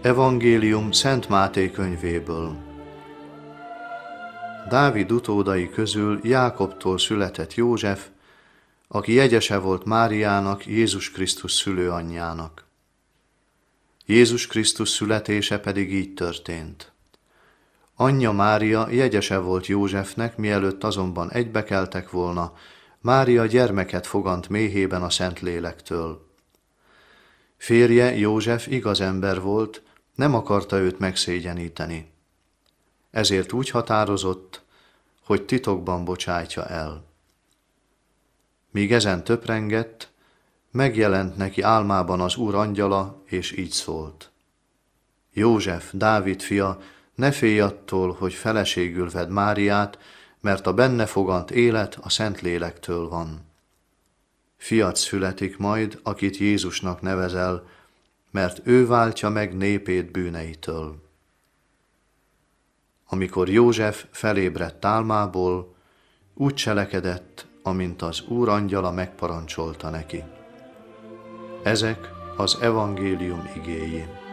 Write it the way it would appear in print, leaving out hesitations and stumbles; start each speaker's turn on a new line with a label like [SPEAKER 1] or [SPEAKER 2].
[SPEAKER 1] Evangélium Szent Máté könyvéből. Dávid utódai közül Jákobtól született József, aki jegyese volt Máriának, Jézus Krisztus szülőanyjának. Jézus Krisztus születése pedig így történt. Anyja Mária jegyese volt Józsefnek, mielőtt azonban egybekeltek volna, Mária gyermeket fogant méhében a Szentlélektől. Férje József igaz ember volt, nem akarta őt megszégyeníteni. Ezért úgy határozott, hogy titokban bocsájtja el. Míg ezen töprengett, megjelent neki álmában az Úr angyala, és így szólt. József, Dávid fia, ne félj attól, hogy feleségül vedd Máriát, mert a benne fogant élet a Szentlélektől van. Fiat születik majd, akit Jézusnak nevezel, mert ő váltja meg népét bűneitől. Amikor József felébredt álmából, úgy cselekedett, amint az Úr angyala megparancsolta neki. Ezek az evangélium igéi.